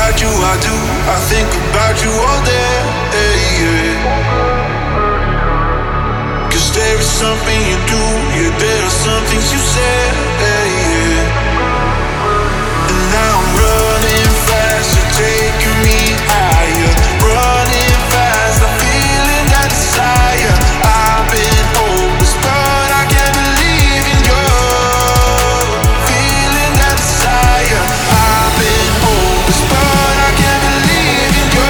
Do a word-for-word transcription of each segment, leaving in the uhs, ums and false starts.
about you, I do. I think about you all day. Cause there is something you do, yeah, there are some things you say. And now I'm running fast, you're taking me higher. Running fast, I'm feeling that desire. I've been hopeless, but I can't believe in you. Feeling that desire. I've been hopeless, but I can't believe in you.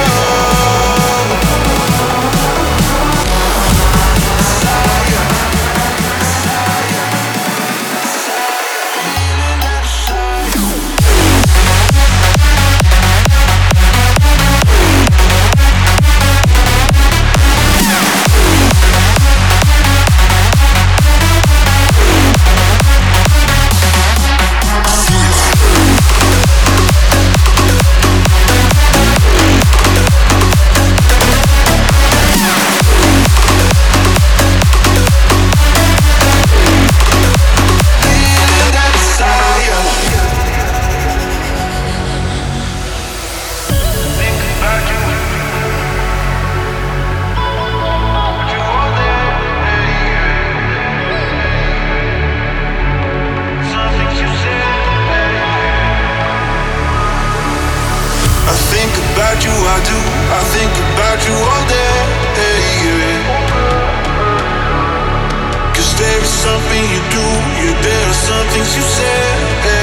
About you, I do. I think about you all day. Cause there is something you do, yeah, there are some things you say.